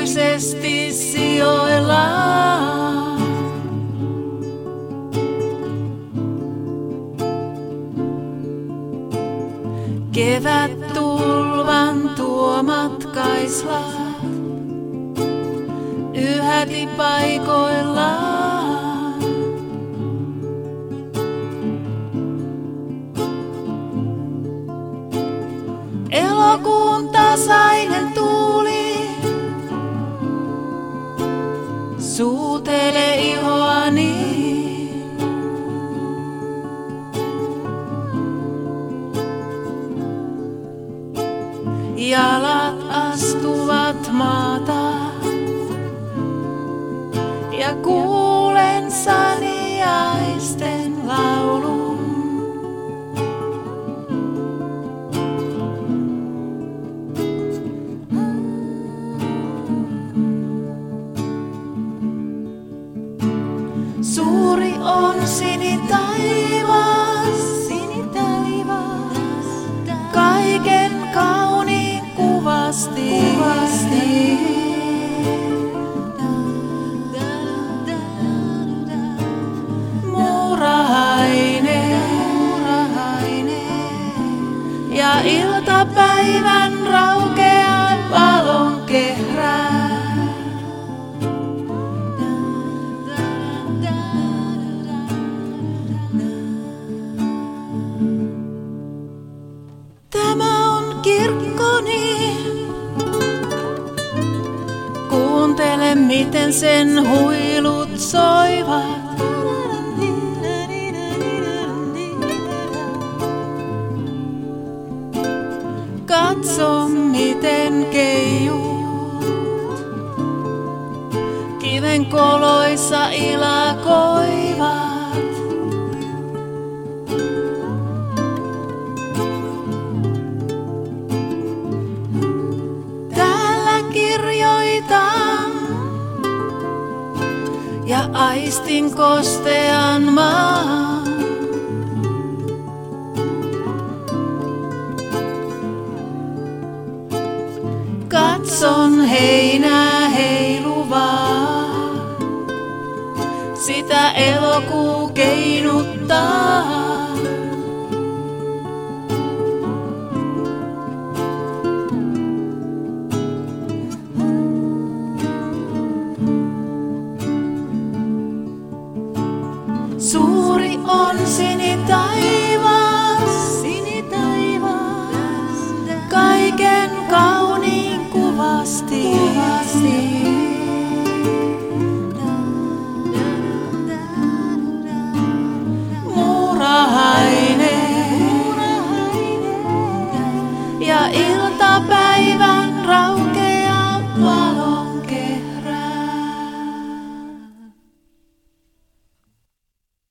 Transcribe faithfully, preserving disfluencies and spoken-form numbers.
ikuisesti sijoillaan. Kevät tulvan tuomat kaislat yhäti paikoillaan. Elokuun tasainen tuuli suutele ihoani. Jalat astuvat maata ja kuulen saniaisten laulun. Suuri on sinitaivas, sinitaivas, kaiken kauniin kuvasti. kuvasti. Muurahainen, ja iltapäivän raukean valon kehrää. Tämä on kirkkoni. Kuuntele, miten sen huilut soivat. Katso, miten keijut kiven koloissa ilakoivat. Täällä kirjoitan ja aistin kostean maan. Katson heinää heiluvaa, sitä elokuu keinuttaa.